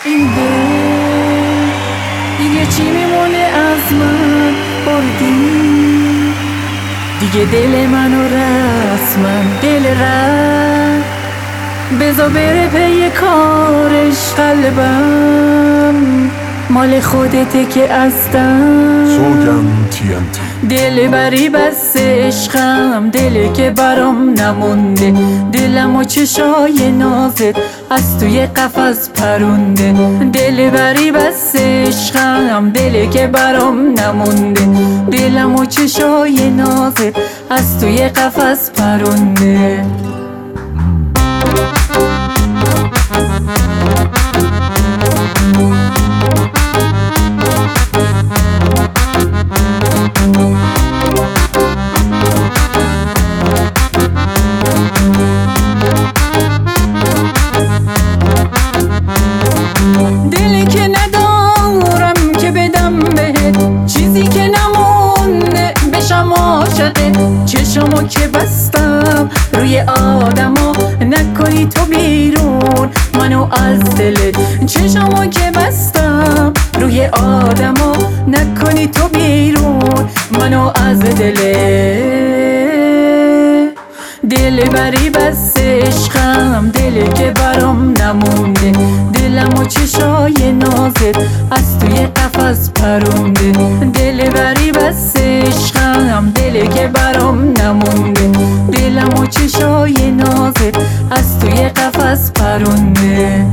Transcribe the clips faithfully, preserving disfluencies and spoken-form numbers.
این دل دیگه چی میمونه از من بردی؟ دیگه دل منو رسما دل رفت، بذار بره پی کارش. قلبم مال خودته که اصلا سوگن تی ان تی. دل بری بس عشقم، دلی که برام نمونده. دلم و چشای نازت از توی قفس پرونده. دل بری بس عشقم، دلی که برام نمونده. دلم و چشای نازت از توی قفس پرونده. دلی که ندارم که بدم بهت، چیزی که نمونده بشم عاشقت. چشمو که بستم روی آدما، نکنی تو بیرون منو از دلت. چشمو که بستم روی آدما، نکنی تو بیرون منو از دلت. دل بری بس عشقم، دلی که برام نمونده. دلم و چشای نازت از توی قفس پرونده. دل بری بس عشقم، دلی که برام نمونده. دلم و چشای نازت از توی قفس پرونده.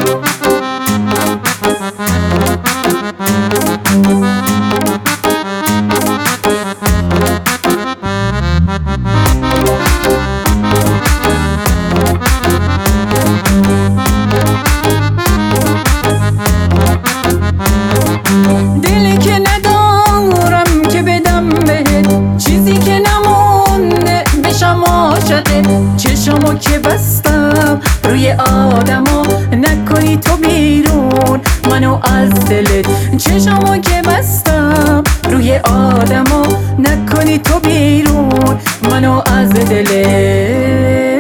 دلی که ندارم که بدم بهت، چیزی که نمونده بشم عاشقت. چشمو که بستم روی آدما، نکنی تو بیرون منو از دلت. چشمو که بستم روی آدما، نکنی تو بیرون منو از دلت.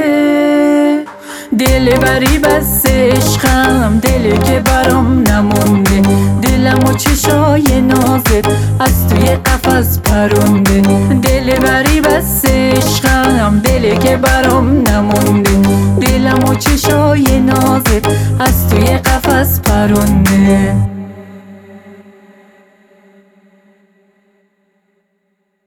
دل بری بس عشقم، دلی که برام نمونده. دلم و چشای نازت از توی قفس پرونده. دل بری بس عشقم، دلی که برام نمونده. دلم و چشای نازت از توی قفس پرونده.